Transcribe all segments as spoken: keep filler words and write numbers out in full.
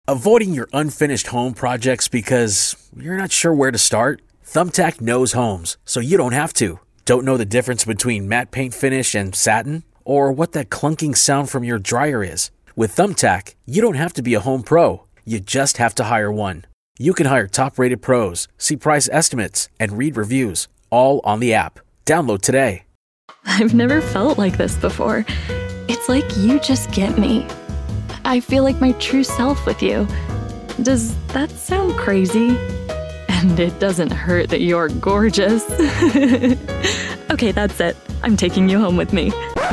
Avoiding your unfinished home projects because you're not sure where to start? Thumbtack knows homes, so you don't have to. Don't know the difference between matte paint finish and satin? Or what that clunking sound from your dryer is? With Thumbtack, you don't have to be a home pro. You just have to hire one. You can hire top-rated pros, see price estimates, and read reviews, all on the app. Download today. I've never felt like this before. It's like you just get me. I feel like my true self with you. Does that sound crazy? And it doesn't hurt that you're gorgeous. Okay, that's it. I'm taking you home with me.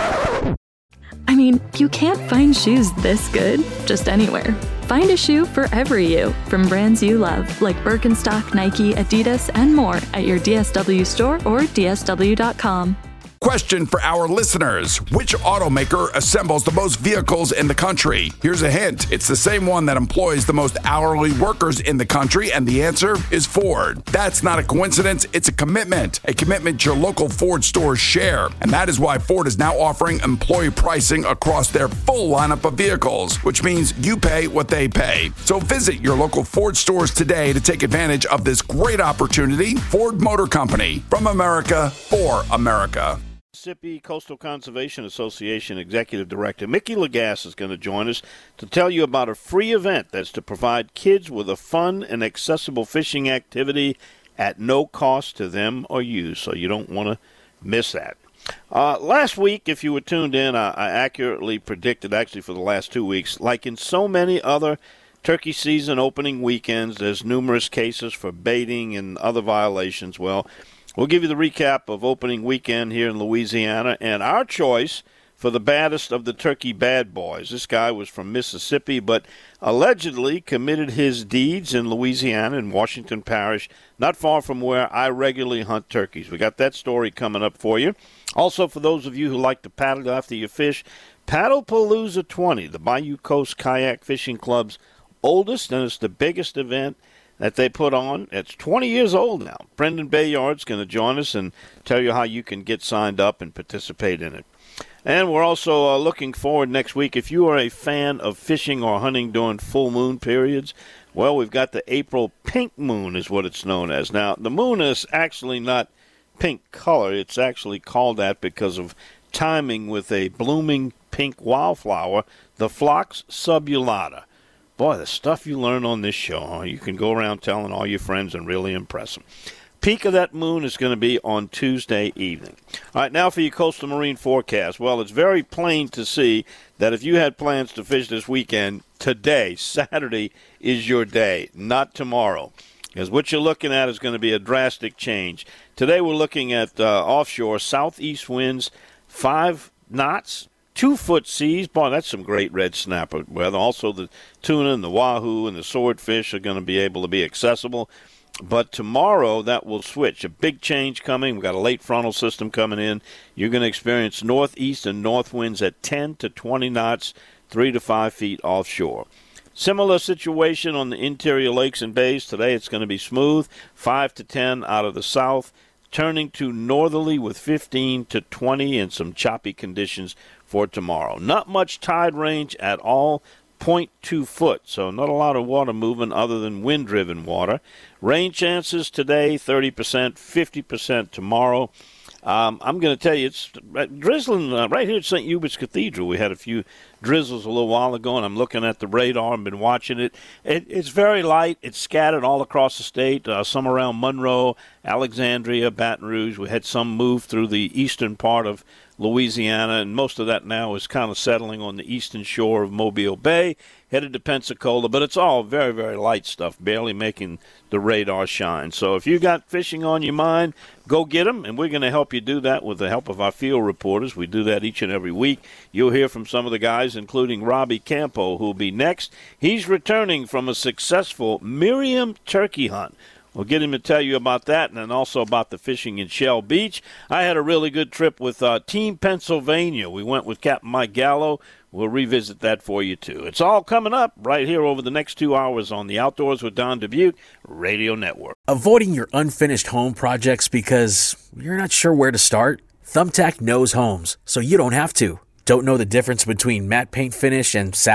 I mean, you can't find shoes this good just anywhere. Find a shoe for every you from brands you love, like Birkenstock, Nike, Adidas, and more at your D S W store or D S W dot com. Question for our listeners. Which automaker assembles the most vehicles in the country? Here's a hint. It's the same one that employs the most hourly workers in the country, and the answer is Ford. That's not a coincidence. It's a commitment. A commitment your local Ford stores share. And that is why Ford is now offering employee pricing across their full lineup of vehicles, which means you pay what they pay. So visit your local Ford stores today to take advantage of this great opportunity. Ford Motor Company, from America, for America. Mississippi Coastal Conservation Association Executive Director Mickey Lagasse is going to join us to tell you about a free event that's to provide kids with a fun and accessible fishing activity at no cost to them or you, so you don't want to miss that. Uh, last week, if you were tuned in, I, I accurately predicted, actually for the last two weeks, like in so many other turkey season opening weekends, there's numerous cases for baiting and other violations. Well, we'll give you the recap of opening weekend here in Louisiana, and our choice for the baddest of the turkey bad boys. This guy was from Mississippi, but allegedly committed his deeds in Louisiana in Washington Parish, not far from where I regularly hunt turkeys. We got that story coming up for you. Also, for those of you who like to paddle after you fish, Paddlepalooza twenty, the Bayou Coast Kayak Fishing Club's oldest, and it's the biggest event that they put on. It's twenty years old now. Brendan Bayard's going to join us and tell you how you can get signed up and participate in it. And we're also uh, looking forward next week. If you are a fan of fishing or hunting during full moon periods, well, we've got the April pink moon is what it's known as. Now, the moon is actually not pink color. It's actually called that because of timing with a blooming pink wildflower, the Phlox subulata. Boy, the stuff you learn on this show, huh? You can go around telling all your friends and really impress them. Peak of that moon is going to be on Tuesday evening. All right, now for your coastal marine forecast. Well, it's very plain to see that if you had plans to fish this weekend, today, Saturday, is your day, not tomorrow. Because what you're looking at is going to be a drastic change. Today we're looking at uh, offshore southeast winds, five knots, two-foot seas. Boy, that's some great red snapper weather. Also, the tuna and the wahoo and the swordfish are going to be able to be accessible. But tomorrow, that will switch. A big change coming. We've got a late frontal system coming in. You're going to experience northeast and north winds at ten to twenty knots, three to five feet offshore. Similar situation on the interior lakes and bays. Today it's going to be smooth, five to ten out of the south, turning to northerly with fifteen to twenty and some choppy conditions for tomorrow. Not much tide range at all, zero point two foot, so not a lot of water movement other than wind-driven water. Rain chances today, thirty percent, fifty percent tomorrow. Um, I'm going to tell you, it's drizzling uh, right here at Saint Hubert's Cathedral. We had a few drizzles a little while ago, and I'm looking at the radar and been watching it. it it's very light. It's scattered all across the state, uh, some around Monroe, Alexandria, Baton Rouge. We had some move through the eastern part of Louisiana, and most of that now is kind of settling on the eastern shore of Mobile Bay, headed to Pensacola, but it's all very, very light stuff, barely making the radar shine. So if you got fishing on your mind, go get them, and we're going to help you do that with the help of our field reporters. We do that each and every week. You'll hear from some of the guys, including Robbie Campo, who will be next. He's returning from a successful Miriam turkey hunt. We'll get him to tell you about that and then also about the fishing in Shell Beach. I had a really good trip with uh, Team Pennsylvania. We went with Captain Mike Gallo. We'll revisit that for you, too. It's all coming up right here over the next two hours on the Outdoors with Don Dubuque Radio Network. Avoiding your unfinished home projects because you're not sure where to start? Thumbtack knows homes, so you don't have to. Don't know the difference between matte paint finish and satin?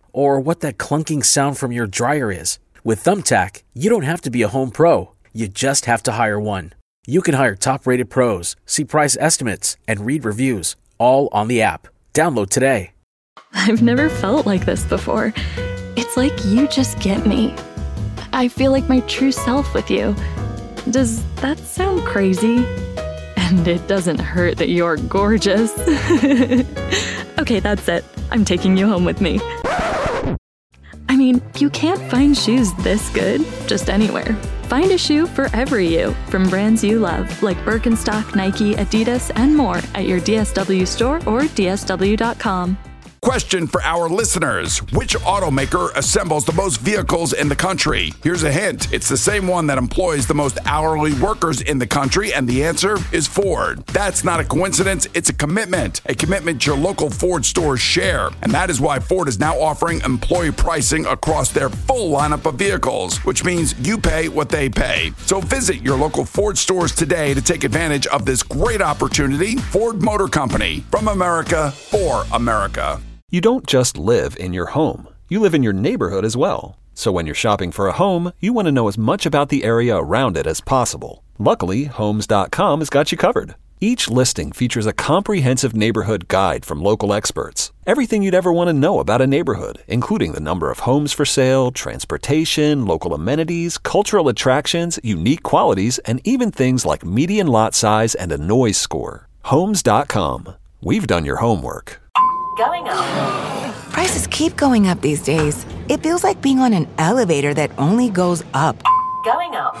or what that clunking sound from your dryer is. With Thumbtack, you don't have to be a home pro. You just have to hire one. You can hire top-rated pros, see price estimates, and read reviews, all on the app. Download today. I've never felt like this before. It's like you just get me. I feel like my true self with you. Does that sound crazy? And it doesn't hurt that you're gorgeous. Okay, that's it. I'm taking you home with me. I mean, you can't find shoes this good just anywhere. Find a shoe for every you from brands you love, like Birkenstock, Nike, Adidas, and more at your D S W store or D S W dot com. Question for our listeners. Which automaker assembles the most vehicles in the country? Here's a hint. It's the same one that employs the most hourly workers in the country, and the answer is Ford. That's not a coincidence. It's a commitment. A commitment your local Ford stores share. And that is why Ford is now offering employee pricing across their full lineup of vehicles, which means you pay what they pay. So visit your local Ford stores today to take advantage of this great opportunity. Ford Motor Company. From America, for America. You don't just live in your home. You live in your neighborhood as well. So when you're shopping for a home, you want to know as much about the area around it as possible. Luckily, Homes dot com has got you covered. Each listing features a comprehensive neighborhood guide from local experts. Everything you'd ever want to know about a neighborhood, including the number of homes for sale, transportation, local amenities, cultural attractions, unique qualities, and even things like median lot size and a noise score. Homes dot com. We've done your homework. Going up. Prices keep going up these days. It feels like being on an elevator that only goes up. Going up.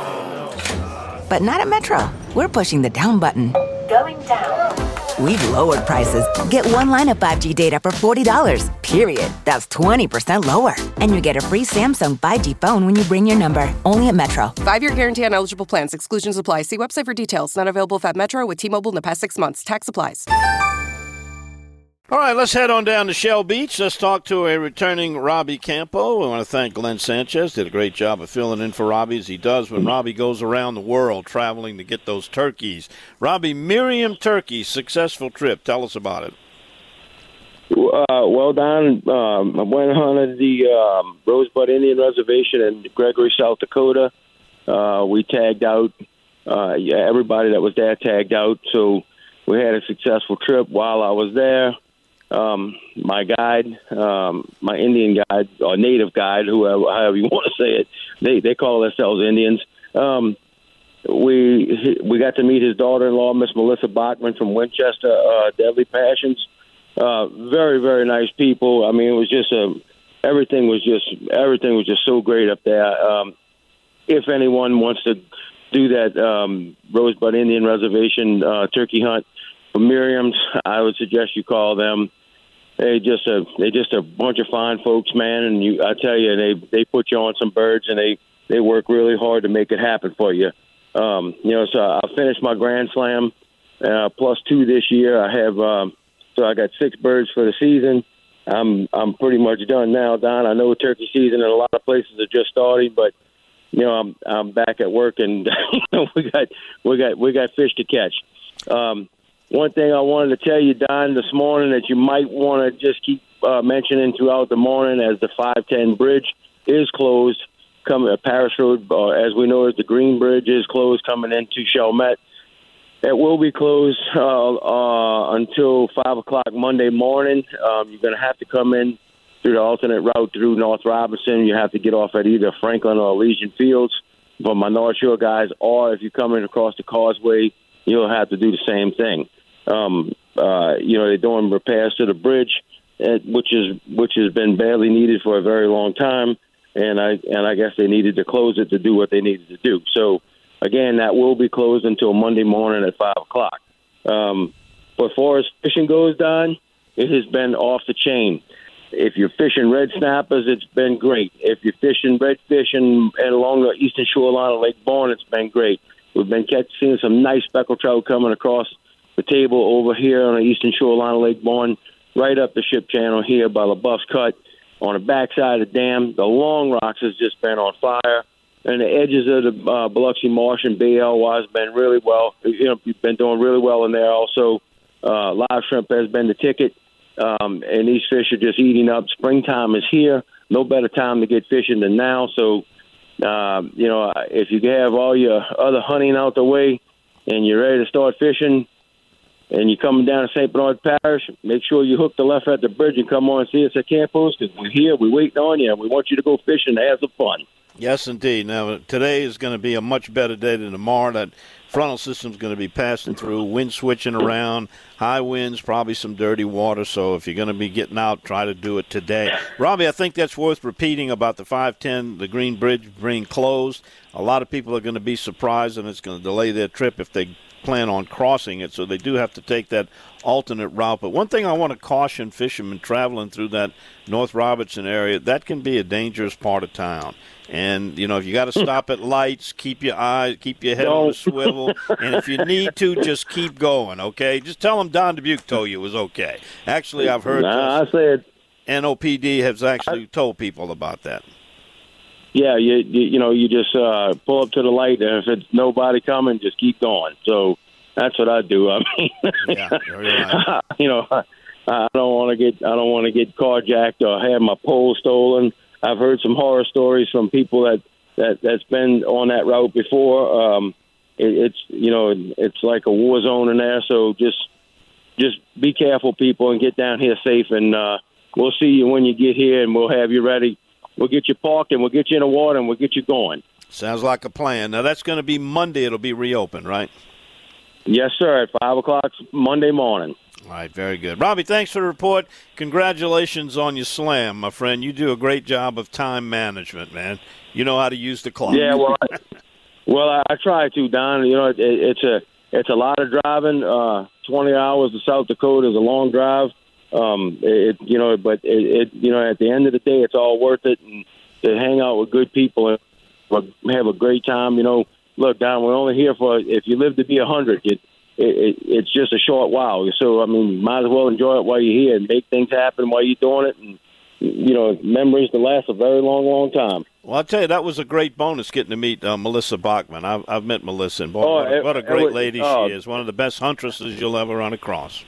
But not at Metro. We're pushing the down button. Going down. We've lowered prices. Get one line of five G data for forty dollars. Period. That's twenty percent lower. And you get a free Samsung five G phone when you bring your number. Only at Metro. Five-year guarantee on eligible plans. Exclusions apply. See website for details. Not available at Metro with T-Mobile in the past six months. Tax applies. All right, let's head on down to Shell Beach. Let's talk to a returning Robbie Campo. We want to thank Glenn Sanchez. Did a great job of filling in for Robbie, as he does when Robbie goes around the world traveling to get those turkeys. Robbie, Miriam Turkey, successful trip. Tell us about it. Uh, well done. Um, I went on the um, Rosebud Indian Reservation in Gregory, South Dakota. Uh, we tagged out. Uh, yeah, everybody that was there tagged out, so we had a successful trip while I was there. Um, my guide, um, my Indian guide, or native guide, whoever, however you want to say it, they they call themselves Indians. Um, we we got to meet his daughter-in-law, Miss Melissa Bachman from Winchester, uh, Deadly Passions. Uh, very very nice people. I mean, it was just a everything was just everything was just so great up there. Um, if anyone wants to do that um, Rosebud Indian Reservation uh, turkey hunt for Miriam's, I would suggest you call them. They just a they just a bunch of fine folks, man, and you I tell you, they they put you on some birds, and they, they work really hard to make it happen for you. Um, you know, so I finished my Grand Slam uh, plus two this year. I have um, so I got six birds for the season. I'm I'm pretty much done now, Don. I know turkey season in a lot of places are just starting, but you know I'm I'm back at work, and you know, we got we got we got fish to catch. Um, One thing I wanted to tell you, Don, this morning that you might want to just keep uh, mentioning throughout the morning, as the five ten bridge is closed, coming uh, Paris Road, uh, as we know, as the Green Bridge is closed coming into Chalmette. It will be closed uh, uh, until five o'clock Monday morning. Um, you're going to have to come in through the alternate route through North Robinson. You have to get off at either Franklin or Elysian Fields for my North Shore guys, or if you're coming across the causeway, you'll have to do the same thing. Um, uh, you know, they're doing repairs to the bridge, uh, which is which has been badly needed for a very long time, and I and I guess they needed to close it to do what they needed to do. So, again, that will be closed until Monday morning at five o'clock. Um, but as far as fishing goes, Don, it has been off the chain. If you're fishing red snappers, it's been great. If you're fishing redfish and, and along the eastern shoreline of Lake Bourne, it's been great. We've been catching some nice speckled trout coming across the table over here on the eastern shoreline of Lake Bourne, right up the ship channel here by LaBuff's Cut. On the backside of the dam, the Long Rocks has just been on fire. And the edges of the uh, Biloxi Marsh and Bay Elwha has been really well. You know, you've been doing really well in there also. Uh, live shrimp has been the ticket. um, and these fish are just eating up. Springtime is here. No better time to get fishing than now. So, uh, you know, if you have all your other hunting out the way and you're ready to start fishing and you're coming down to Saint Bernard Parish, make sure you hook the left at the bridge and come on and see us at Camp Post, because we're here, we're waiting on you, and we want you to go fishing and have some fun. Yes, indeed. Now, today is going to be a much better day than tomorrow. That frontal system is going to be passing through, wind switching around, high winds, probably some dirty water. So if you're going to be getting out, try to do it today. Robbie, I think that's worth repeating about the five ten, the Green Bridge being closed. A lot of people are going to be surprised, and it's going to delay their trip if they plan on crossing it. So they do have to take that alternate route. But one thing I want to caution fishermen traveling through that North Robertson area, that can be a dangerous part of town. And, you know, if you got to stop at lights, keep your eyes, keep your head on a swivel. And if you need to, just keep going, okay? Just tell them Don Dubuque told you it was okay. Actually, I've heard nah, I said, N O P D has actually I, told people about that. Yeah, you, you, you know, you just uh, pull up to the light, and if it's nobody coming, just keep going. So that's what I do. I mean, yeah, right. you know, I, I don't want to get I don't want to get carjacked or have my pole stolen. I've heard some horror stories from people that, that, that's been on that route before. Um, it, it's, you know, it's like a war zone in there. So just just be careful, people, and get down here safe. And uh, we'll see you when you get here, and we'll have you ready. We'll get you parked, and we'll get you in the water, and we'll get you going. Sounds like a plan. Now, that's going to be Monday. It'll be reopened, right? Yes, sir, at five o'clock Monday morning. All right, very good. Robbie, thanks for the report. Congratulations on your slam, my friend. You do a great job of time management, man. You know how to use the clock. Yeah, well, I, well, I, I try to, Don. You know, it, it, it's a it's a lot of driving. Uh, Twenty hours to South Dakota is a long drive. Um, it, you know, but it, it, you know, at the end of the day, it's all worth it. And to hang out with good people and have a great time. You know, look, Don, we're only here for if you live to be a hundred. It, It, it, it's just a short while. So, I mean, might as well enjoy it while you're here and make things happen while you're doing it. And, you know, memories to last a very long, long time. Well, I'll tell you, that was a great bonus getting to meet uh, Melissa Bachman. I've, I've met Melissa, and boy, oh, what, a, it, what a great was, lady uh, she is. One of the best huntresses you'll ever run across.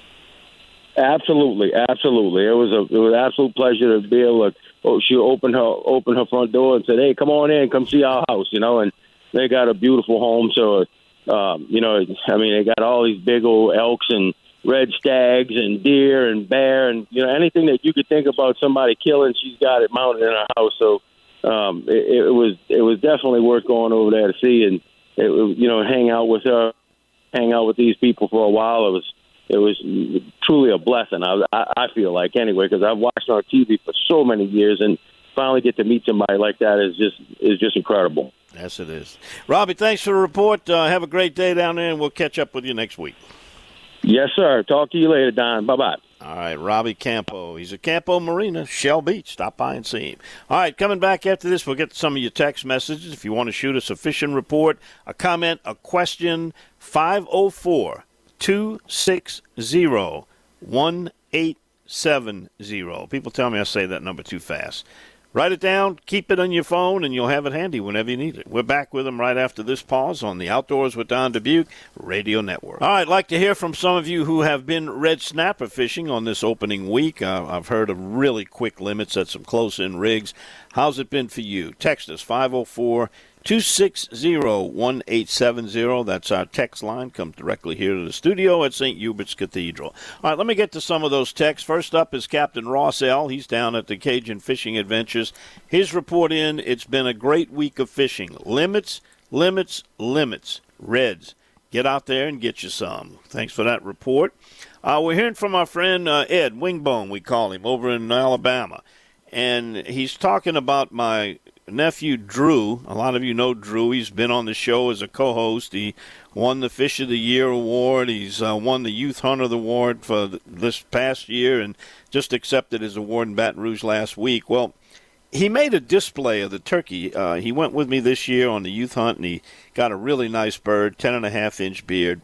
Absolutely, absolutely. It was a it was an absolute pleasure to be able to. Oh, she opened her opened her front door and said, "Hey, come on in, come see our house," you know. And they got a beautiful home, so. Um, you know, I mean, they got all these big old elks and red stags and deer and bear and, you know, anything that you could think about somebody killing, she's got it mounted in her house. So um, it, it was it was definitely worth going over there to see and, it, you know, hang out with her, hang out with these people for a while. It was it was truly a blessing, I, I, I feel like, anyway, because I've watched on T V for so many years, and finally get to meet somebody like that is just is just incredible. Yes, it is. Robbie, thanks for the report. Uh, have a great day down there, and we'll catch up with you next week. Yes, sir. Talk to you later, Don. Bye-bye. All right, Robbie Campo. He's at Campo Marina, Shell Beach. Stop by and see him. All right, coming back after this, we'll get to some of your text messages. If you want to shoot us a fishing report, a comment, a question, five oh four, two six zero, one eight seven zero. People tell me I say that number too fast. Write it down, keep it on your phone, and you'll have it handy whenever you need it. We're back with them right after this pause on the Outdoors with Don Dubuque Radio Network. All right, I'd like to hear from some of you who have been red snapper fishing on this opening week. Uh, I've heard of really quick limits at some close-in rigs. How's it been for you? Text us, five oh four, two six zero, one eight seven zero. That's our text line. Comes directly here to the studio at Saint Hubert's Cathedral. All right, let me get to some of those texts. First up is Captain Ross L. He's down at the Cajun Fishing Adventures. His report in, it's been a great week of fishing. Limits, limits, limits. Reds. Get out there and get you some. Thanks for that report. Uh, we're hearing from our friend uh, Ed Wingbone, we call him, over in Alabama. And he's talking about my nephew Drew. A lot of you know Drew. He's been on the show as a co-host. He won the Fish of the Year award. He's uh, won the Youth Hunter award for th- this past year and just accepted his award in Baton Rouge last week. Well, he made a display of the turkey. Uh, he went with me this year on the youth hunt, and he got a really nice bird, ten and a half inch beard.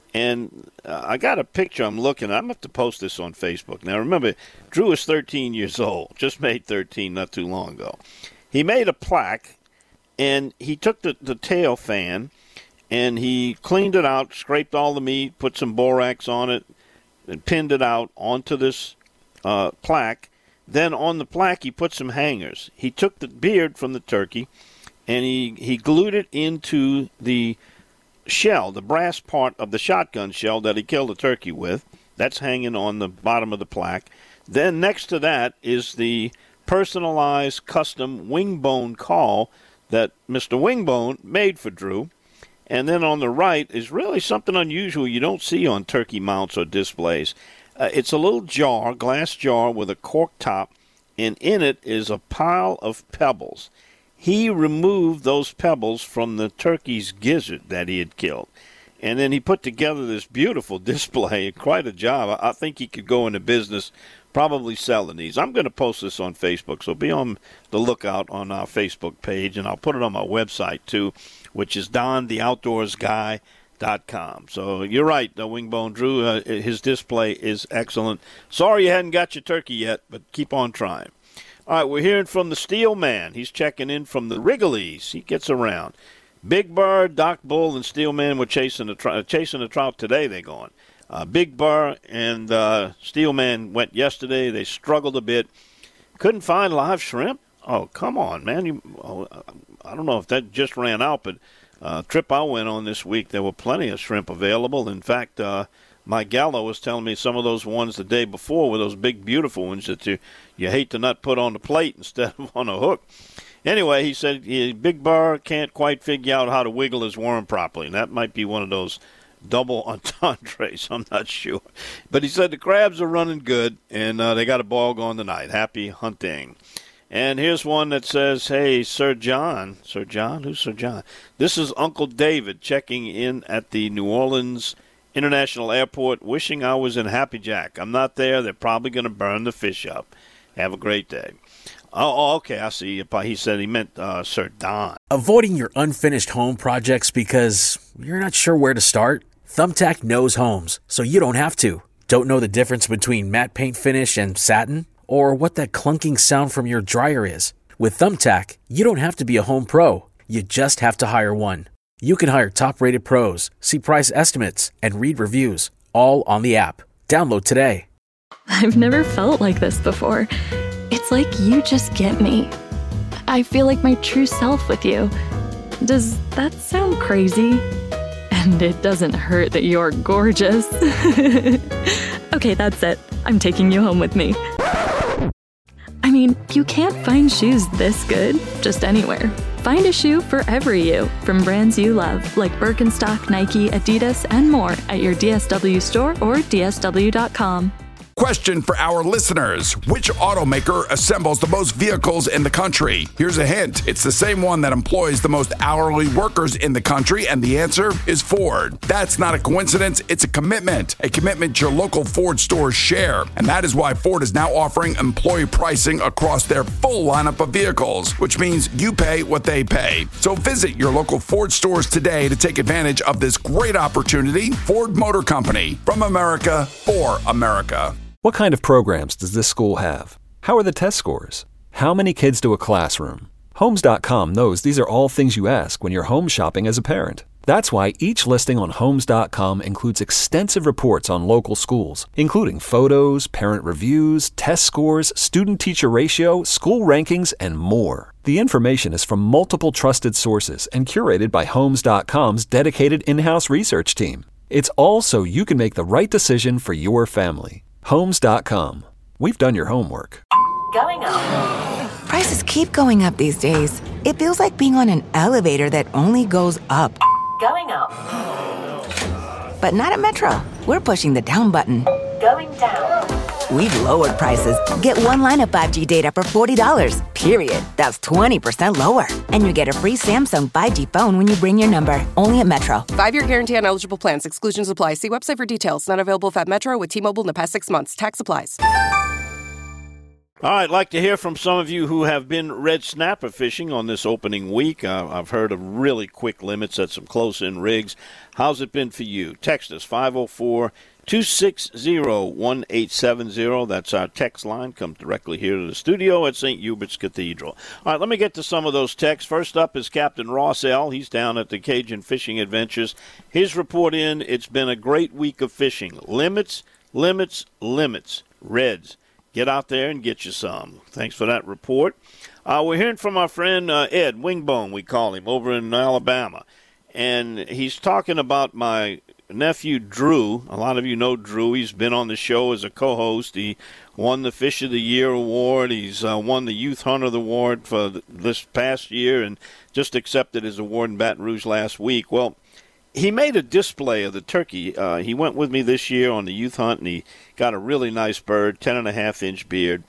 And uh, I got a picture I'm looking at. I'm going to have to post this on Facebook. Now, remember, Drew is thirteen years old, just made thirteen not too long ago. He made a plaque, and he took the, the tail fan, and he cleaned it out, scraped all the meat, put some borax on it, and pinned it out onto this uh, plaque. Then on the plaque, he put some hangers. He took the beard from the turkey, and he, he glued it into the shell, the brass part of the shotgun shell that he killed the turkey with. That's hanging on the bottom of the plaque. Then next to that is the personalized custom wingbone call that Mister Wingbone made for Drew. And then on the right is really something unusual you don't see on turkey mounts or displays. Uh, it's a little jar, glass jar with a cork top, and in it is a pile of pebbles. He removed those pebbles from the turkey's gizzard that he had killed. And then he put together this beautiful display. Quite a job. I think he could go into business probably selling these. I'm going to post this on Facebook, so be on the lookout on our Facebook page, and I'll put it on my website too, which is don the outdoors guy dot com. So you're right, uh, Wingbone Drew. Uh, his display is excellent. Sorry you hadn't got your turkey yet, but keep on trying. All right, we're hearing from the Steel Man. He's checking in from the Wrigley's. He gets around. Big Burr, Doc Bull, and Steel Man were chasing the, tr- chasing the trout today. They're going. Uh, Big Burr and uh, Steel Man went yesterday. They struggled a bit. Couldn't find live shrimp? Oh, come on, man. You, oh, I don't know if that just ran out, but uh, trip I went on this week, there were plenty of shrimp available. In fact, uh, my Gallo was telling me some of those ones the day before were those big, beautiful ones that you, you hate to not put on the plate instead of on a hook. Anyway, he said he, Big Burr can't quite figure out how to wiggle his worm properly, and that might be one of those double entendres. I'm not sure. But he said the crabs are running good, and uh, they got a ball going tonight. Happy hunting. And here's one that says, hey, Sir John. Sir John? Who's Sir John? This is Uncle David checking in at the New Orleans International Airport, wishing I was in Happy Jack. I'm not there. They're probably going to burn the fish up. Have a great day. Oh, okay, I see. He said he meant uh, Sir Don. Avoiding your unfinished home projects because you're not sure where to start? Thumbtack knows homes, so you don't have to. Don't know the difference between matte paint finish and satin? Or what that clunking sound from your dryer is? With Thumbtack, you don't have to be a home pro. You just have to hire one. You can hire top-rated pros, see price estimates, and read reviews, all on the app. Download today. I've never felt like this before. It's like you just get me. I feel like my true self with you. Does that sound crazy? And it doesn't hurt that you're gorgeous. Okay, that's it. I'm taking you home with me. I mean, you can't find shoes this good just anywhere. Find a shoe for every you, from brands you love, like Birkenstock, Nike, Adidas, and more at your D S W store or D S W dot com. Question for our listeners. Which automaker assembles the most vehicles in the country? Here's a hint. It's the same one that employs the most hourly workers in the country, and the answer is Ford. That's not a coincidence. It's a commitment. A commitment your local Ford stores share. And that is why Ford is now offering employee pricing across their full lineup of vehicles, which means you pay what they pay. So visit your local Ford stores today to take advantage of this great opportunity. Ford Motor Company, from America, for America. What kind of programs does this school have? How are the test scores? How many kids do a classroom? Homes dot com knows these are all things you ask when you're home shopping as a parent. That's why each listing on Homes dot com includes extensive reports on local schools, including photos, parent reviews, test scores, student-teacher ratio, school rankings, and more. The information is from multiple trusted sources and curated by Homes dot com's dedicated in-house research team. It's all so you can make the right decision for your family. Homes dot com. We've done your homework. Going up. Prices keep going up these days. It feels like being on an elevator that only goes up. Going up. But not at Metro. We're pushing the down button. Going down. We've lowered prices. Get one line of five G data for forty dollars, period. That's twenty percent lower. And you get a free Samsung five G phone when you bring your number. Only at Metro. Five-year guarantee on eligible plans. Exclusions apply. See website for details. Not available at Metro with T-Mobile in the past six months. Tax applies. All right, I'd like to hear from some of you who have been red snapper fishing on this opening week. Uh, I've heard of really quick limits at some close-in rigs. How's it been for you? Text us, five oh four, two six zero, one eight seven zero. That's our text line. Comes directly here to the studio at Saint Hubert's Cathedral. All right, let me get to some of those texts. First up is Captain Ross L. He's down at the Cajun Fishing Adventures. His report in, it's been a great week of fishing. Limits, limits, limits. Reds. get out there and get you some. Thanks for that report. Uh, we're hearing from our friend uh, Ed Wingbone, we call him, over in Alabama. And he's talking about my nephew Drew. A lot of you know Drew. He's been on the show as a co-host. He won the Fish of the Year award. He's uh, won the Youth Hunter award for th- this past year and just accepted his award in Baton Rouge last week. Well, he made a display of the turkey. Uh, he went with me this year on the youth hunt, and he got a really nice bird, ten and a half inch beard.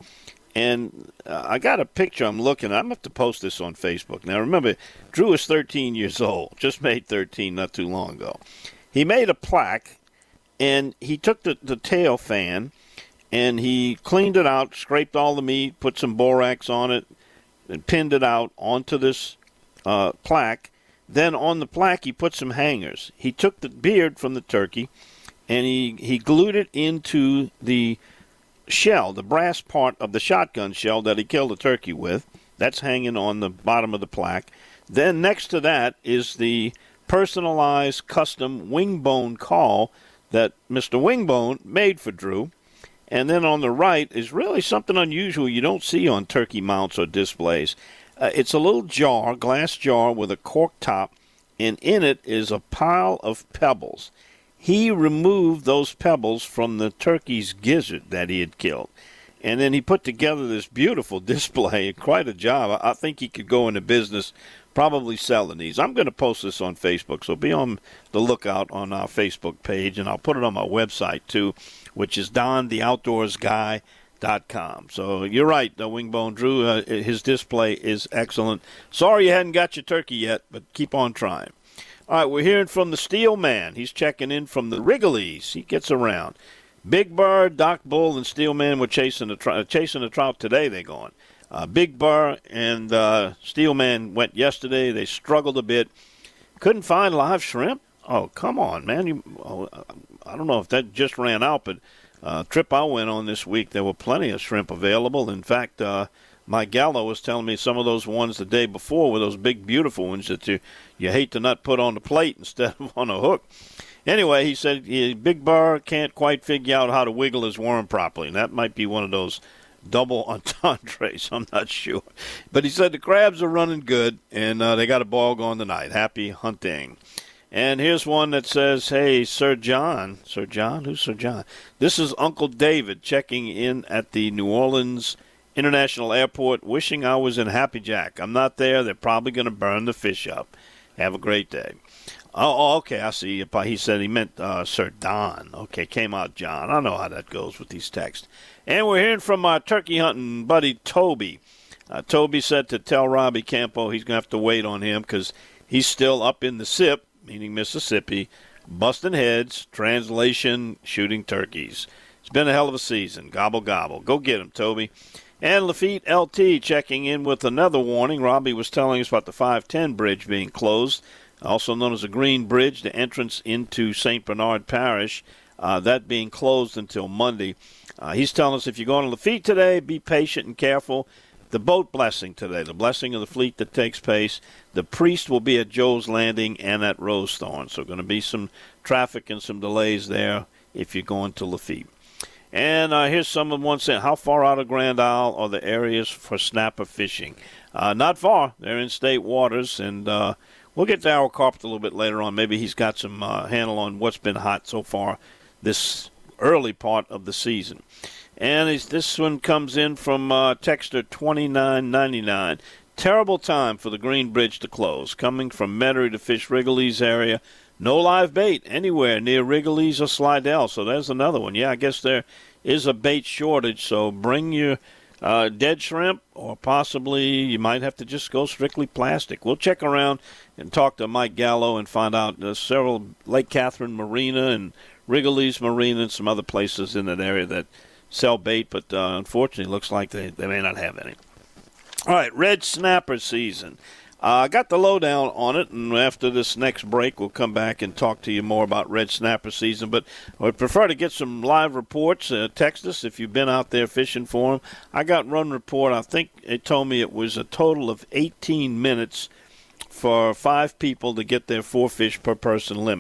And uh, I got a picture I'm looking at. I'm going to have to post this on Facebook. Now, remember, Drew is thirteen years old, just made thirteen not too long ago. He made a plaque, and he took the, the tail fan, and he cleaned it out, scraped all the meat, put some borax on it, and pinned it out onto this uh, plaque. Then on the plaque, he put some hangers. He took the beard from the turkey, and he, he glued it into the shell, the brass part of the shotgun shell that he killed the turkey with. That's hanging on the bottom of the plaque. Then next to that is the personalized custom Wingbone call that Mister Wingbone made for Drew. And then on the right is really something unusual you don't see on turkey mounts or displays. Uh, it's a little jar, glass jar with a cork top, and in it is a pile of pebbles. He removed those pebbles from the turkey's gizzard that he had killed. And then he put together this beautiful display. Quite a job. I think he could go into business probably selling these. I'm going to post this on Facebook, so be on the lookout on our Facebook page, and I'll put it on my website too, which is don the outdoors guy dot com. So you're right, uh, Wingbone Drew. Uh, his display is excellent. Sorry you hadn't got your turkey yet, but keep on trying. All right, we're hearing from the Steel Man. He's checking in from the Wrigley's. He gets around. Big Burr, Doc Bull, and Steel Man were chasing the, tr- chasing the trout today. They're going. Uh, Big Burr and uh, Steel Man went yesterday. They struggled a bit. Couldn't find live shrimp? Oh, come on, man. You, oh, I don't know if that just ran out, but uh, trip I went on this week, there were plenty of shrimp available. In fact, uh, Mike Gallo was telling me some of those ones the day before were those big, beautiful ones that you, you hate to not put on the plate instead of on a hook. Anyway, he said he, Big Burr can't quite figure out how to wiggle his worm properly, and that might be one of those double entendres. I'm not sure. But he said the crabs are running good, and uh, they got a ball going tonight. Happy hunting. And here's one that says, hey, Sir John. Sir John? Who's Sir John? This is Uncle David checking in at the New Orleans International Airport, wishing I was in Happy Jack. I'm not there. They're probably going to burn the fish up. Have a great day. Oh, okay, I see. He said he meant uh, Sir Don. Okay, came out John. I know how that goes with these texts. And we're hearing from our turkey hunting buddy Toby. Uh, Toby said to tell Robbie Campo he's going to have to wait on him because he's still up in the S I P, meaning Mississippi, busting heads, translation, shooting turkeys. It's been a hell of a season. Gobble, gobble. Go get him, Toby. And Lafitte L T checking in with another warning. Robbie was telling us about the five ten bridge being closed, also known as the Green Bridge, the entrance into Saint Bernard Parish, uh, that being closed until Monday. Uh, he's telling us if you're going to Lafitte today, be patient and careful. The boat blessing today, the blessing of the fleet that takes place, the priest will be at Joe's Landing and at Rosethorn. So going to be some traffic and some delays there if you're going to Lafitte. And uh, here's someone saying, how far out of Grand Isle are the areas for snapper fishing? Uh, not far. They're in state waters, and uh, we'll get to Al Carpenter a little bit later on. Maybe he's got some uh, handle on what's been hot so far this early part of the season. And this one comes in from uh, Texter twenty-nine ninety-nine. Terrible time for the Green Bridge to close. Coming from Metairie to fish Wrigley's area. No live bait anywhere near Wrigley's or Slidell. So there's another one. Yeah, I guess there is a bait shortage. So bring your uh, dead shrimp, or possibly you might have to just go strictly plastic. We'll check around and talk to Mike Gallo and find out. There's several Lake Catherine Marina and Wrigley's Marina and some other places in that area that sell bait, but uh, unfortunately it looks like they, they may not have any. All right, red snapper season. I uh, got the lowdown on it, and after this next break, we'll come back and talk to you more about red snapper season. But I would prefer to get some live reports. Uh, text us if you've been out there fishing for them. I got run report. I think it told me it was a total of eighteen minutes for five people to get their four fish per person limit.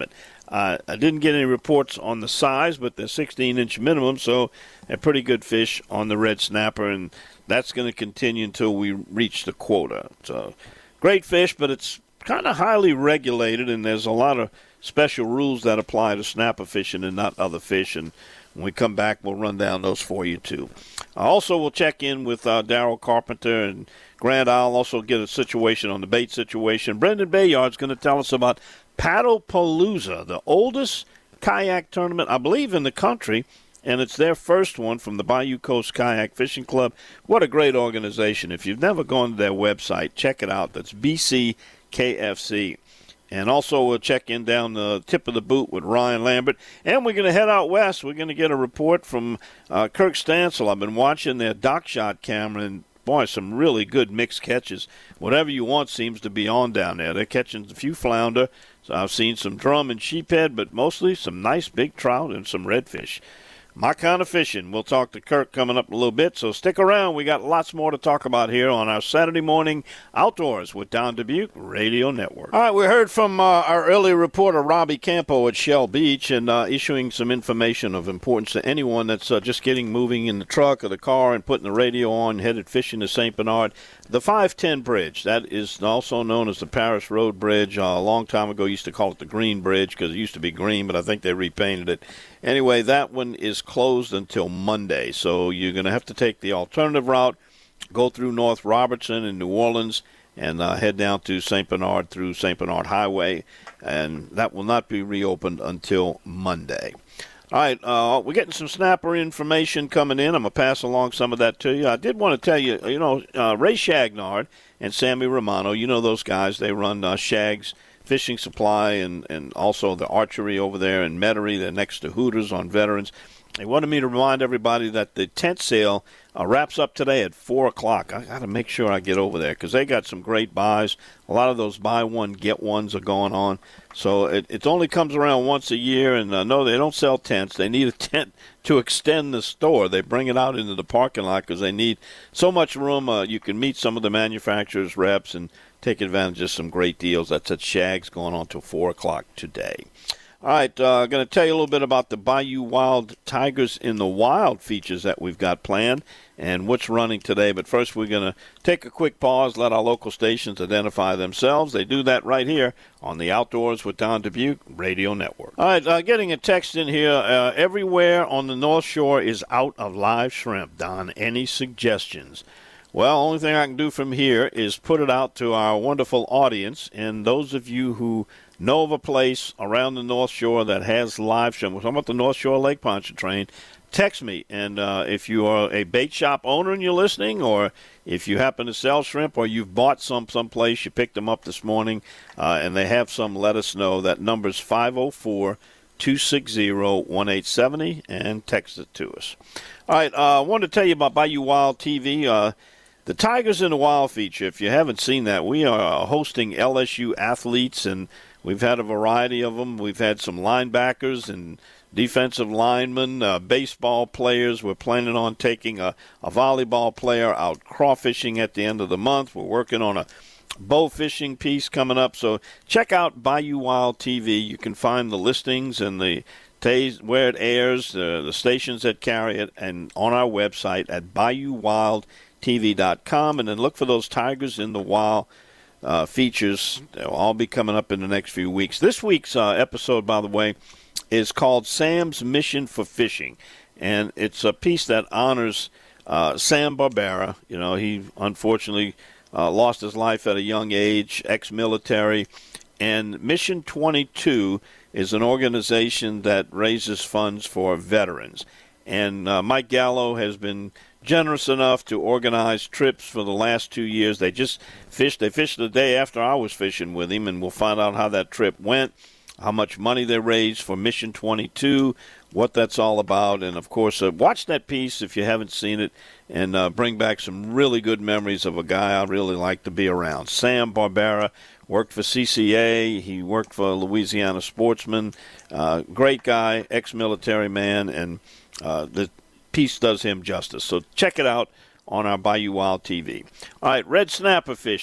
Uh, I didn't get any reports on the size, but they're sixteen-inch minimum, so they're pretty good fish on the red snapper, and that's going to continue until we reach the quota. So great fish, but it's kind of highly regulated, and there's a lot of special rules that apply to snapper fishing and not other fish, and when we come back, we'll run down those for you, too. Uh, also, we'll check in with uh, Daryl Carpenter and Grand Isle, also get a situation on the bait situation. Brendan Bayard's going to tell us about Paddlepalooza, the oldest kayak tournament, I believe, in the country, and it's their first one from the Bayou Coast Kayak Fishing Club. What a great organization. If you've never gone to their website, check it out. That's B C K F C. And also we'll check in down the tip of the boot with Ryan Lambert. And we're going to head out west. We're going to get a report from uh, Kirk Stansel. I've been watching their dock shot camera, and boy, some really good mixed catches. Whatever you want seems to be on down there. They're catching a few flounder. So I've seen some drum and sheephead, but mostly some nice big trout and some redfish. My kind of fishing. We'll talk to Kirk coming up in a little bit, so stick around. We got lots more to talk about here on our Saturday morning Outdoors with Don Dubuque Radio Network. All right, we heard from uh, our early reporter, Robbie Campo at Shell Beach, and uh, issuing some information of importance to anyone that's uh, just getting moving in the truck or the car and putting the radio on, headed fishing to Saint Bernard. The five ten Bridge, that is also known as the Paris Road Bridge. Uh, a long time ago, used to call it the Green Bridge because it used to be green, but I think they repainted it. Anyway, that one is closed until Monday, so you're going to have to take the alternative route, go through North Robertson and New Orleans, and uh, head down to Saint Bernard through Saint Bernard Highway, and that will not be reopened until Monday. All right, uh, we're getting some snapper information coming in. I'm going to pass along some of that to you. I did want to tell you, you know, uh, Ray Shagnard and Sammy Romano, you know those guys. They run uh, Shag's Fishing Supply and, and also the archery over there in Metairie. They're next to Hooters on Veterans. They wanted me to remind everybody that the tent sale uh, wraps up today at four o'clock. I got to make sure I get over there because they got some great buys. A lot of those buy one, get ones are going on. So it, it only comes around once a year, and uh, no, they don't sell tents. They need a tent to extend the store. They bring it out into the parking lot because they need so much room. Uh, you can meet some of the manufacturers' reps and take advantage of some great deals. That's at Shag's going on till four o'clock today. All right, uh, I'm going to tell you a little bit about the Bayou Wild Tigers in the Wild features that we've got planned and what's running today. But first, we're going to take a quick pause, let our local stations identify themselves. They do that right here on the Outdoors with Don Dubuque Radio Network. All right, uh, getting a text in here. Uh, everywhere on the North Shore is out of live shrimp. Don, any suggestions? Well, only thing I can do from here is put it out to our wonderful audience, and those of you who know of a place around the North Shore that has live shrimp. We're talking about the North Shore Lake Pontchartrain. Text me, and uh, if you are a bait shop owner and you're listening, or if you happen to sell shrimp, or you've bought some someplace, you picked them up this morning, uh, and they have some, let us know. That number's five oh four, two six zero, one eight seven zero, and text it to us. All right, uh, I wanted to tell you about Bayou Wild T V. Uh, The Tigers in the Wild feature, if you haven't seen that, we are hosting L S U athletes, and we've had a variety of them. We've had some linebackers and defensive linemen, uh, baseball players. We're planning on taking a, a volleyball player out crawfishing at the end of the month. We're working on a bow fishing piece coming up. So check out Bayou Wild T V. You can find the listings and the days where it airs, uh, the stations that carry it, and on our website at bayou wild t v dot com, and then look for those Tigers in the Wild uh, features. They'll all be coming up in the next few weeks. This week's uh, episode, by the way, is called Sam's Mission for Fishing, and it's a piece that honors uh, Sam Barbera. You know, he unfortunately uh, lost his life at a young age, ex-military, and Mission twenty-two is an organization that raises funds for veterans. And uh, Mike Gallo has been generous enough to organize trips for the last two years. They just fished. They fished the day after I was fishing with him, and we'll find out how that trip went, how much money they raised for Mission twenty-two, what that's all about. And, of course, uh, watch that piece if you haven't seen it, and uh, bring back some really good memories of a guy I really like to be around. Sam Barbera worked for C C A. He worked for Louisiana Sportsman. Uh, great guy, ex-military man, and uh, the piece does him justice. So check it out on our Bayou Wild T V. All right, red snapper fishing.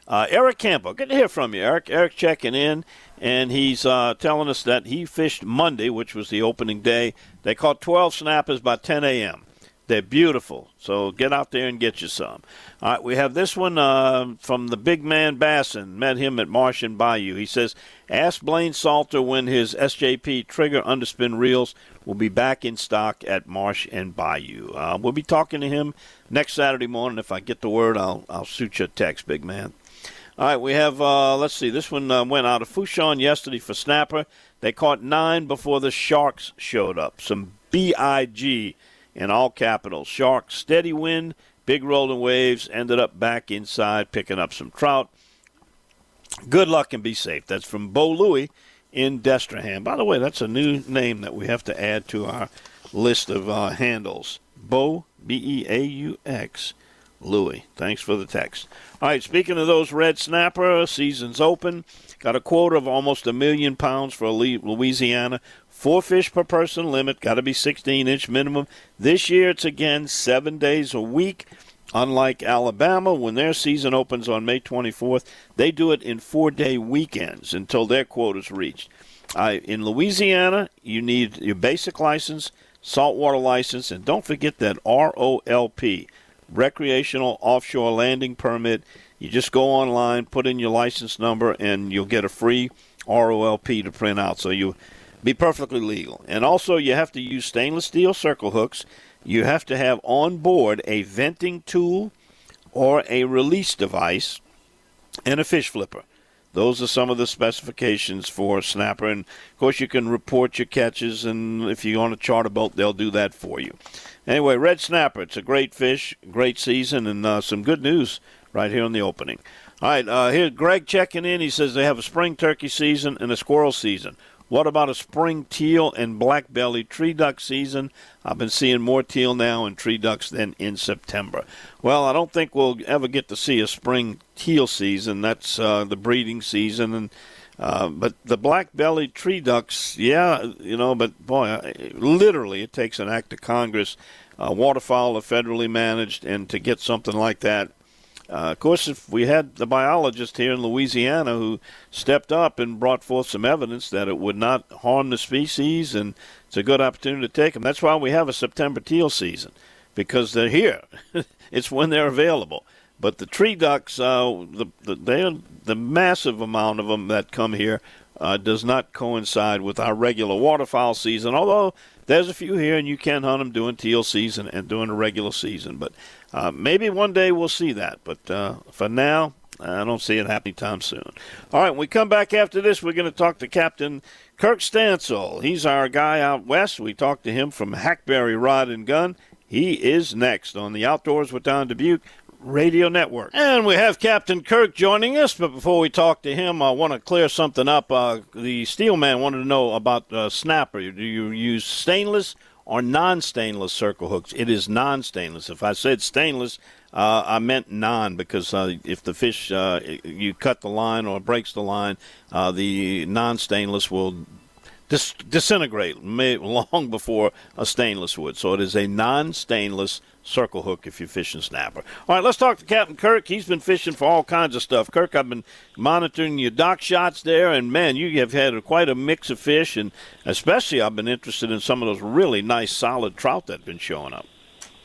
Uh, Eric Campbell, good to hear from you, Eric. Eric checking in, and he's uh, telling us that he fished Monday, which was the opening day. They caught twelve snappers by ten a.m. They're beautiful, so get out there and get you some. All right, we have this one uh, from the big man Basson. Met him at Marsh and Bayou. He says, ask Blaine Salter when his S J P trigger underspin reels will be back in stock at Marsh and Bayou. Uh, we'll be talking to him next Saturday morning. If I get the word, I'll, I'll shoot you a text, big man. All right, we have, uh, let's see, this one uh, went out of Fouchon yesterday for snapper. They caught nine before the Sharks showed up. Some B I G in all capitals. Sharks, steady wind, big rolling waves, ended up back inside picking up some trout. Good luck and be safe. That's from Bo Louie in Destrehan. By the way, that's a new name that we have to add to our list of uh, handles. Bo, B E A U X, Louie. Thanks for the text. All right, speaking of those red snapper, season's open. Got a quota of almost a million pounds for Louisiana. Four fish per person limit. Got to be sixteen-inch minimum. This year it's again seven days a week. Unlike Alabama, when their season opens on May twenty-fourth, they do it in four-day weekends until their quota's reached. Uh, in Louisiana, you need your basic license, saltwater license, and don't forget that R O L P, Recreational Offshore Landing Permit. You just go online, put in your license number, and you'll get a free R O L P to print out. So you be perfectly legal. And also you have to use stainless steel circle hooks. You have to have on board a venting tool or a release device and a fish flipper. Those are some of the specifications for snapper. And, of course, you can report your catches, and if you're on a charter boat, they'll do that for you. Anyway, red snapper, it's a great fish, great season, and uh, some good news right here on the opening. All right, uh, here's Greg checking in. He says they have a spring turkey season and a squirrel season. What about a spring teal and black-bellied tree duck season? I've been seeing more teal now and tree ducks than in September. Well, I don't think we'll ever get to see a spring teal season. That's uh, the breeding season. and uh, But the black-bellied tree ducks, yeah, you know, but, boy, literally it takes an act of Congress. Uh, waterfowl are federally managed, and to get something like that, Uh, of course, if we had the biologist here in Louisiana who stepped up and brought forth some evidence that it would not harm the species, and it's a good opportunity to take them. That's why we have a September teal season, because they're here. It's when they're available. But the tree ducks, uh, the, the, they're, the massive amount of them that come here uh, does not coincide with our regular waterfowl season, although there's a few here, and you can hunt them during teal season and during the regular season. But uh, maybe one day we'll see that. But uh, for now, I don't see it happening time soon. All right, when we come back after this, we're going to talk to Captain Kirk Stansel. He's our guy out west. We talked to him from Hackberry Rod and Gun. He is next on the Outdoors with Don Dubuque Radio Network. And we have Captain Kirk joining us, but before we talk to him, I want to clear something up. Uh, the Steelman wanted to know about uh, snapper. Do you use stainless or non-stainless circle hooks? It is non-stainless. If I said stainless, uh, I meant non, because uh, if the fish, uh, you cut the line or breaks the line, uh, the non-stainless will dis- disintegrate may- long before a stainless would. So it is a non-stainless circle hook if you're fishing snapper. All right, let's talk to Captain Kirk. He's been fishing for all kinds of stuff. Kirk, I've been monitoring your dock shots there, and, man, you have had a, quite a mix of fish, and especially I've been interested in some of those really nice, solid trout that have been showing up.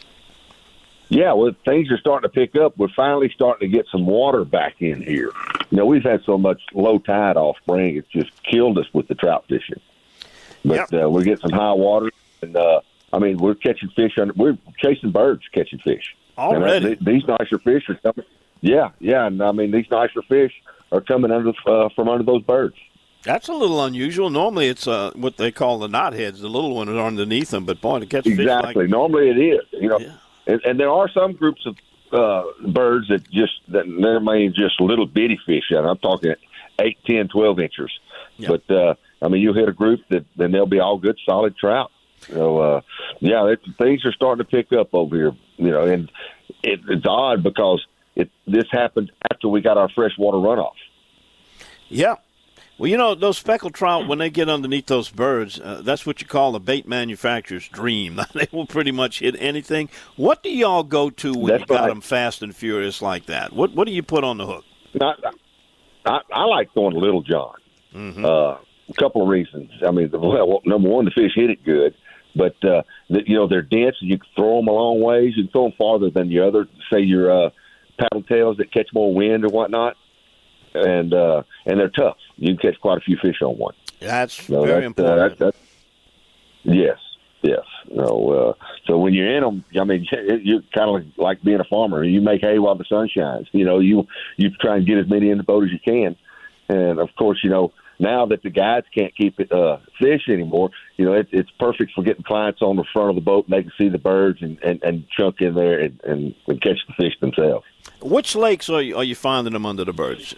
Yeah, well, things are starting to pick up. We're finally starting to get some water back in here. You know, we've had so much low tide all spring, it's just killed us with the trout fishing. But yep. uh, we're getting some high water, and uh, I mean, we're catching fish. Under, we're chasing birds, catching fish. Already, and, uh, these nicer fish are coming. Yeah, yeah, and I mean, these nicer fish are coming under uh, from under those birds. That's a little unusual. Normally, it's uh, what they call the knotheads. The little ones are underneath them, but boy, to catch exactly. fish Exactly. like... Normally, it is. You know, yeah. and, and there are some groups of uh, birds that just that they're mainly just little bitty fish. And I'm talking eight, ten, twelve inchers. Yep. But uh, I mean, you hit a group that then they'll be all good, solid trout. So, uh, yeah, it, things are starting to pick up over here, you know, and it, it's odd because it this happened after we got our freshwater runoff. Yeah. Well, you know, those speckled trout, when they get underneath those birds, uh, that's what you call a bait manufacturer's dream. They will pretty much hit anything. What do y'all go to when that's you got right. them fast and furious like that? What What do you put on the hook? Not, I, I like going to Little John. Mm-hmm. Uh, a couple of reasons. I mean, well, number one, the fish hit it good, but uh, the, you know they're dense. And you can throw them a long ways. You can throw them farther than the other. Say your uh, paddle tails that catch more wind or whatnot, and uh, and they're tough. You can catch quite a few fish on one. That's you know, very that's, important. Uh, that's, that's, yes, yes. No, uh, so when you're in them, I mean, you're kind of like being a farmer. You make hay while the sun shines. You know, you you try and get as many in the boat as you can, and of course, you know. Now that the guides can't keep it, uh, fish anymore, you know, it, it's perfect for getting clients on the front of the boat and they can see the birds and, and, and chunk in there and, and, and catch the fish themselves. Which lakes are you, are you finding them under the birds?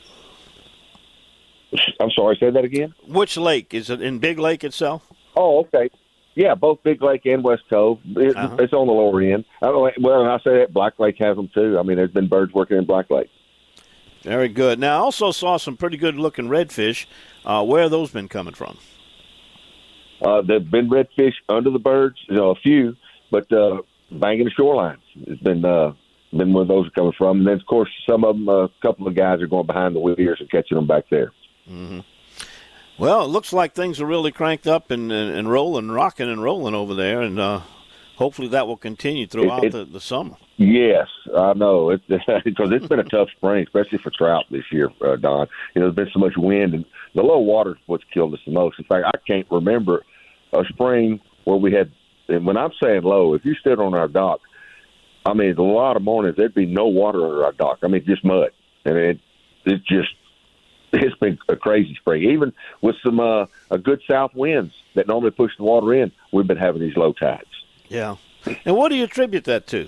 I'm sorry, say that again? Which lake? Is it in Big Lake itself? Oh, okay. Yeah, both Big Lake and West Cove. It, uh-huh. It's on the lower end. I don't know, well, I say that Black Lake has them too. I mean, there's been birds working in Black Lake. Very good. Now, I also saw some pretty good-looking redfish. Uh, where have those been coming from? Uh, there have been redfish under the birds, you know, a few, but uh, banging the shorelines. It's been uh, been where those are coming from. And then, of course, some of them, a couple of guys are going behind the weirs and catching them back there. Mm-hmm. Well, it looks like things are really cranked up and, and, and rolling, rocking and rolling over there, and uh, hopefully that will continue throughout it, it, the, the summer. Yes, I know. It's because it's been a tough spring, especially for trout this year, uh, Don. You know, there's been so much wind, and the low water is what's killed us the most. In fact, I can't remember a spring where we had, and when I'm saying low, if you stood on our dock, I mean, a lot of mornings, there'd be no water under our dock. I mean, just mud. And it, it just, it's been a crazy spring. Even with some uh, a good south winds that normally push the water in, we've been having these low tides. Yeah. And what do you attribute that to?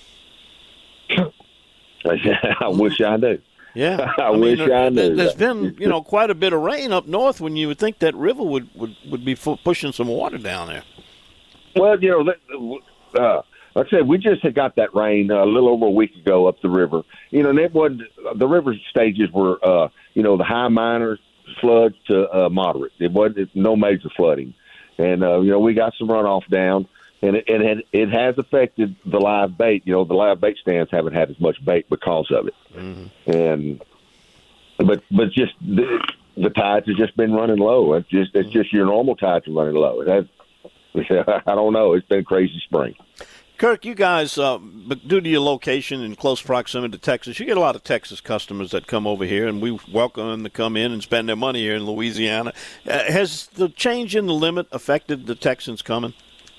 I wish I knew. Yeah, I, I wish mean, I knew. There's been, you know, quite a bit of rain up north when you would think that river would, would, would be pushing some water down there. Well, you know, uh, like I said, we just had got that rain uh, a little over a week ago up the river. You know, and it wasn't, the river stages were, uh, you know, the high minor floods to uh, moderate. It wasn't no major flooding. And, uh, you know, we got some runoff down. And it, and it, it has affected the live bait. You know, the live bait stands haven't had as much bait because of it. Mm-hmm. And but but just the, the tides have just been running low. It's just it's just your normal tides are running low. It has, I don't know. It's been a crazy spring. Kirk, you guys, uh, due to your location in close proximity to Texas, you get a lot of Texas customers that come over here, and we welcome them to come in and spend their money here in Louisiana. Uh, has the change in the limit affected the Texans coming?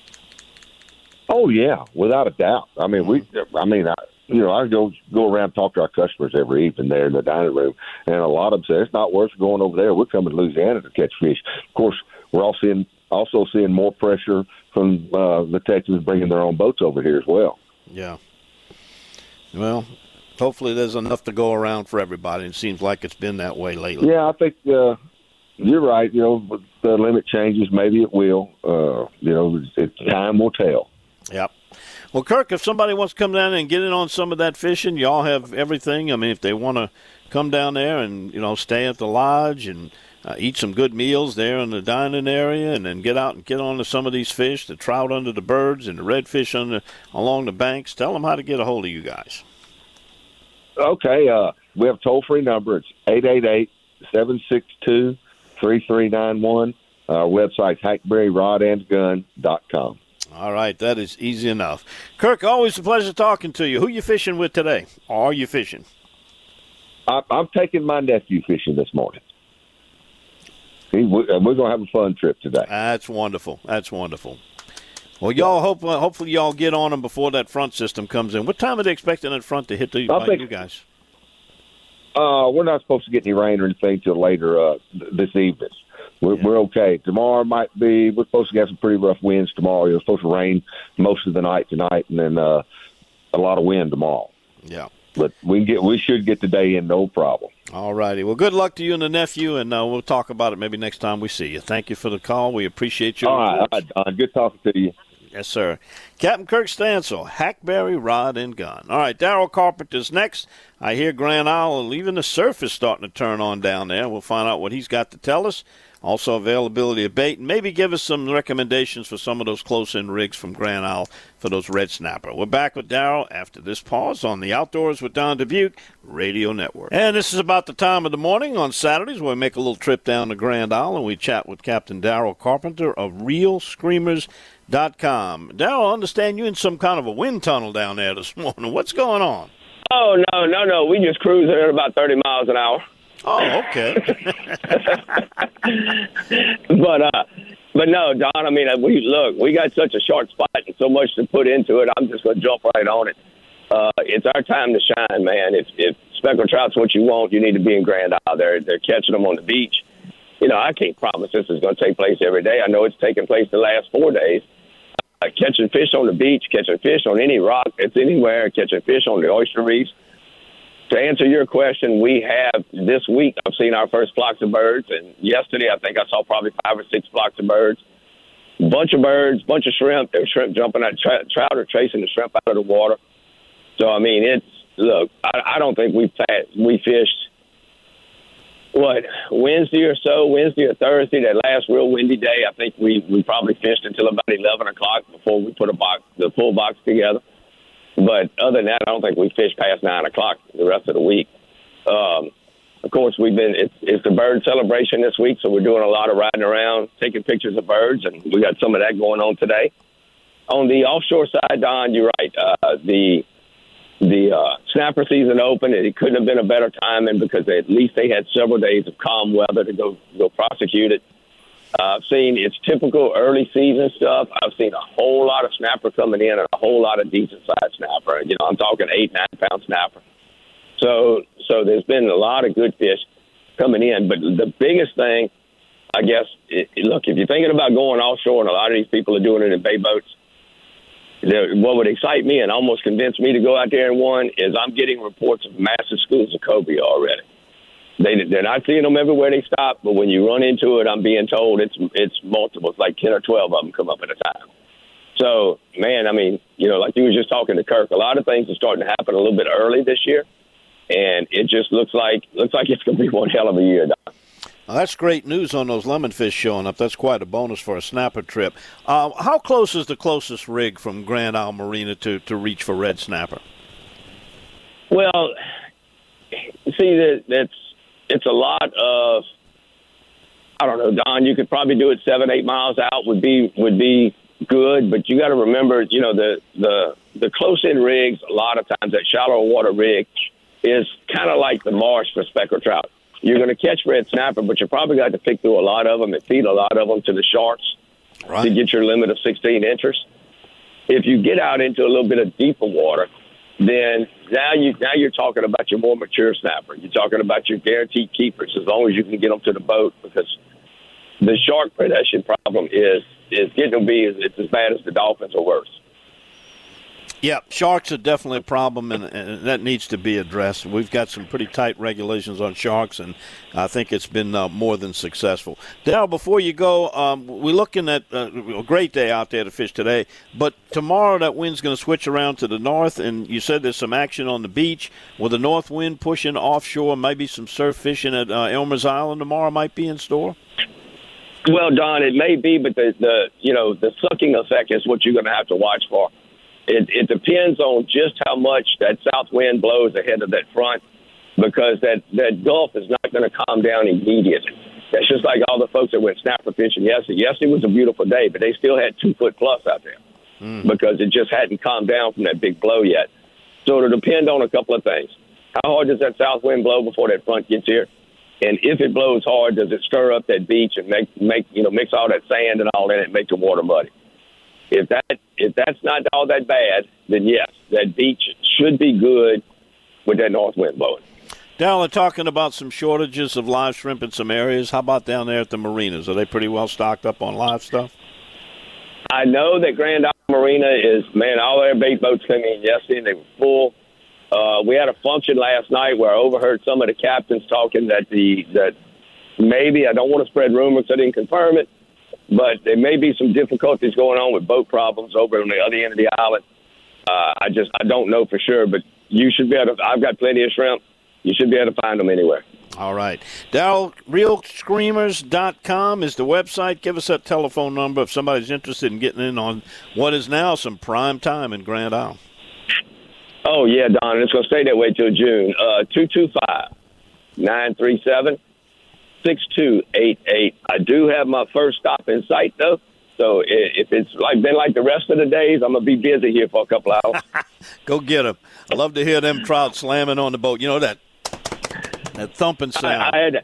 Oh yeah, without a doubt. I mean, we. I mean, I, you know, I go go around and talk to our customers every evening there in the dining room, and a lot of them say it's not worth going over there. We're coming to Louisiana to catch fish. Of course, we're all seeing also seeing more pressure from uh, the Texans bringing their own boats over here as well. Yeah. Well, hopefully there's enough to go around for everybody. It seems like it's been that way lately. Yeah, I think uh, you're right. You know, with the limit changes, maybe it will. Uh, you know, it, time will tell. Yep. Well, Kirk, if somebody wants to come down and get in on some of that fishing, y'all have everything. I mean, if they want to come down there and, you know, stay at the lodge and uh, eat some good meals there in the dining area and then get out and get on to some of these fish, the trout under the birds and the redfish under, along the banks, tell them how to get a hold of you guys. Okay. Uh, we have a toll-free number. It's eight eight eight, seven six two, three three nine one. Our website's hackberry rod and gun dot com. All right, that is easy enough. Kirk, always a pleasure talking to you. Who you fishing with today? Or are you fishing? I, I'm taking my nephew fishing this morning. He, we're going to have a fun trip today. That's wonderful. That's wonderful. Well, y'all hope uh, hopefully y'all get on them before that front system comes in. What time are they expecting that front to hit the, by think, you guys? Uh, we're not supposed to get any rain or anything till later uh, this evening. We're, yeah. we're okay. Tomorrow might be, we're supposed to get some pretty rough winds tomorrow. It's supposed to rain most of the night tonight and then uh, a lot of wind tomorrow. Yeah. But we can get, we should get the day in, no problem. All righty. Well, good luck to you and the nephew, and uh, we'll talk about it maybe next time we see you. Thank you for the call. We appreciate you. All right, all right, Don. Good talking to you. Yes, sir. Captain Kirk Stansel, Hackberry Rod and Gun. All right, Daryl Carpenter's next. I hear Grand Isle, even the surf is starting to turn on down there. We'll find out what he's got to tell us. Also availability of bait, and maybe give us some recommendations for some of those close-in rigs from Grand Isle for those red snapper. We're back with Darryl after this pause on the Outdoors with Don Dubuque Radio Network. And this is about the time of the morning on Saturdays where we make a little trip down to Grand Isle and we chat with Captain Darryl Carpenter of Real Screamers dot com. Darryl, I understand you're in some kind of a wind tunnel down there this morning. What's going on? Oh, no, no, no. We just cruising at about thirty miles an hour. Oh, okay. but uh, but no, Don. I mean, we look. We got such a short spot and so much to put into it. I'm just going to jump right on it. Uh, it's our time to shine, man. If if speckled trout's what you want, you need to be in Grand Isle. They're they're catching them on the beach. You know, I can't promise this is going to take place every day. I know it's taking place the last four days. Uh, catching fish on the beach, catching fish on any rock, it's anywhere. Catching fish on the oyster reefs. To answer your question, we have this week, I've seen our first flocks of birds, and yesterday I think I saw probably five or six flocks of birds. Bunch of birds, bunch of shrimp. There's shrimp jumping out, tra- trout are chasing the shrimp out of the water. So, I mean, it's, look, I, I don't think we've we fished, what, Wednesday or so, Wednesday or Thursday, that last real windy day. I think we, we probably fished until about eleven o'clock before we put a box, the full box together. But other than that, I don't think we fished past nine o'clock the rest of the week. Um, of course, we've been it's, it's the bird celebration this week, so we're doing a lot of riding around, taking pictures of birds, and we got some of that going on today. On the offshore side, Don, you're right. Uh, the the uh, snapper season opened, and it couldn't have been a better timing because they, at least they had several days of calm weather to go go prosecute it. Uh, I've seen it's typical early season stuff. I've seen a whole lot of snapper coming in and a whole lot of decent sized snapper. You know, I'm talking eight, nine pound snapper. So, so there's been a lot of good fish coming in. But the biggest thing, I guess, it, look, if you're thinking about going offshore, and a lot of these people are doing it in bay boats, what would excite me and almost convince me to go out there and one is I'm getting reports of massive schools of cobia already. They, they're not seeing them everywhere they stop, but when you run into it, I'm being told it's it's multiple. It's like ten or twelve of them come up at a time. So, man, I mean, you know, like you were just talking to Kirk, a lot of things are starting to happen a little bit early this year, and it just looks like looks like it's going to be one hell of a year, Don. Well, that's great news on those lemonfish showing up. That's quite a bonus for a snapper trip. Uh, how close is the closest rig from Grand Isle Marina to, to reach for red snapper? Well, see, that that's it's a lot of, I don't know, Don, you could probably do it seven, eight miles out would be would be good, but you got to remember, you know, the, the, the close-in rigs, a lot of times that shallow water rig is kind of like the marsh for speckled trout. You're going to catch red snapper, but you probably got to pick through a lot of them and feed a lot of them to the sharks right. to get your limit of sixteen inches. If you get out into a little bit of deeper water, then now you now you're talking about your more mature snapper. You're talking about your guaranteed keepers as long as you can get them to the boat, because the shark predation problem is is getting to be it's as bad as the dolphins or worse. Yeah, sharks are definitely a problem, and, and that needs to be addressed. We've got some pretty tight regulations on sharks, and I think it's been uh, more than successful. Darryl, before you go, um, we're looking at uh, a great day out there to fish today, but tomorrow that wind's going to switch around to the north, and you said there's some action on the beach. With the north wind pushing offshore, maybe some surf fishing at uh, Elmer's Island tomorrow might be in store? Well, Don, it may be, but the, the you know the sucking effect is what you're going to have to watch for. It, it depends on just how much that south wind blows ahead of that front, because that, that Gulf is not going to calm down immediately. That's just like all the folks that went snapper fishing yesterday. Yesterday was a beautiful day, but they still had two foot plus out there mm. because it just hadn't calmed down from that big blow yet. So it'll depend on a couple of things. How hard does that south wind blow before that front gets here? And if it blows hard, does it stir up that beach and make, make you know, mix all that sand and all in it and make the water muddy? If that if that's not all that bad, then yes, that beach should be good with that north wind blowing. Darryl, they're talking about some shortages of live shrimp in some areas. How about down there at the marinas? Are they pretty well stocked up on live stuff? I know that Grand Isle Marina is, man, all their bait boats came in yesterday and they were full. Uh, we had a function last night where I overheard some of the captains talking that the that maybe, I don't want to spread rumors, I didn't confirm it, but there may be some difficulties going on with boat problems over on the other end of the island. Uh, I just I don't know for sure, but you should be able to. I've got plenty of shrimp. You should be able to find them anywhere. All right. Daryl, real screamers dot com is the website. Give us that telephone number if somebody's interested in getting in on what is now some prime time in Grand Isle. Oh, yeah, Don. It's going to stay that way till June. Uh, two two five, nine three seven, six two eight eight. I do have my first stop in sight, though. So if it's like been like the rest of the days, I'm going to be busy here for a couple hours. Go get them. I love to hear them trout slamming on the boat. You know that that thumping sound. I, I had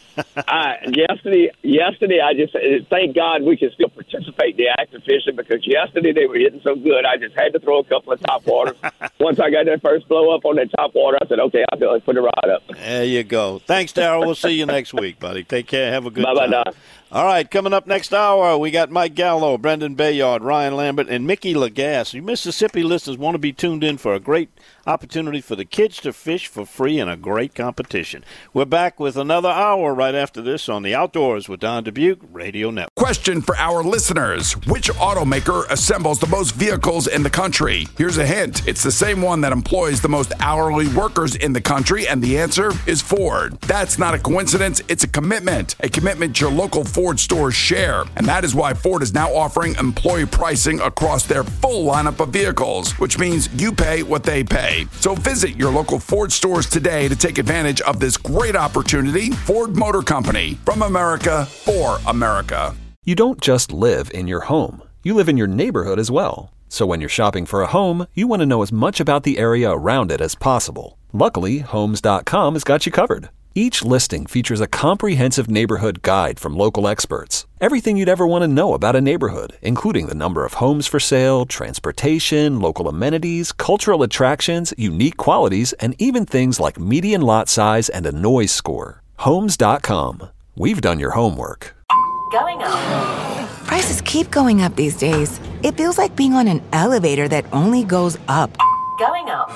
I, yesterday, yesterday, I just thank God we can still participate in the active fishing because yesterday they were hitting so good. I just had to throw a couple of top waters. Once I got that first blow up on that top water, I said, okay, I'll do it. Put the rod up. There you go. Thanks, Daryl. We'll see you next week, buddy. Take care. Have a good Bye-bye, time. Don. All right, coming up next hour, we got Mike Gallo, Brendan Bayard, Ryan Lambert, and Mickey Lagasse. You Mississippi listeners want to be tuned in for a great opportunity for the kids to fish for free in a great competition. We're back with another hour right after this on the Outdoors with Don Dubuque Radio Network. Question for our listeners. Which automaker assembles the most vehicles in the country? Here's a hint. It's the same one that employs the most hourly workers in the country, and the answer is Ford. That's not a coincidence. It's a commitment. A commitment your local Ford stores share. And that is why Ford is now offering employee pricing across their full lineup of vehicles, which means you pay what they pay. So visit your local Ford stores today to take advantage of this great opportunity. Ford Motor Company, from America for America. You don't just live in your home. You live in your neighborhood as well. So when you're shopping for a home, you want to know as much about the area around it as possible. Luckily, homes dot com has got you covered. Each listing features a comprehensive neighborhood guide from local experts. Everything you'd ever want to know about a neighborhood, including the number of homes for sale, transportation, local amenities, cultural attractions, unique qualities, and even things like median lot size and a noise score. homes dot com. We've done your homework. Going up. Prices keep going up these days. It feels like being on an elevator that only goes up. Going up.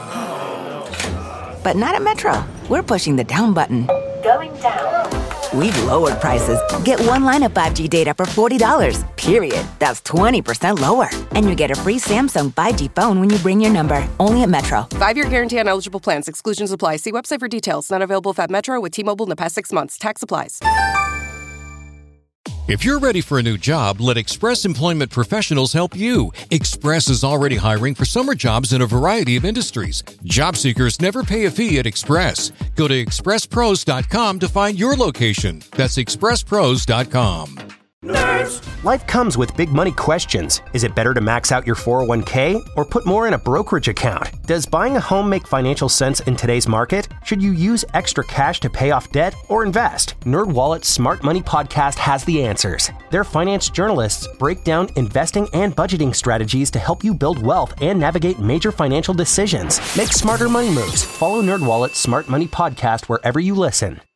But not at Metro. We're pushing the down button. Going down. We've lowered prices. Get one line of five G data for forty dollars, period. That's twenty percent lower. And you get a free Samsung five G phone when you bring your number. Only at Metro. Five-year guarantee on eligible plans. Exclusions apply. See website for details. Not available if at Metro with T-Mobile in the past six months. Tax applies. If you're ready for a new job, let Express Employment Professionals help you. Express is already hiring for summer jobs in a variety of industries. Job seekers never pay a fee at Express. Go to express pros dot com to find your location. That's express pros dot com. Nerds. Life comes with big money questions. Is it better to max out your four oh one k or put more in a brokerage account? Does buying a home make financial sense in today's market? Should you use extra cash to pay off debt or invest? NerdWallet's Smart Money Podcast has the answers. Their finance journalists break down investing and budgeting strategies to help you build wealth and navigate major financial decisions. Make smarter money moves. Follow NerdWallet's Smart Money Podcast wherever you listen.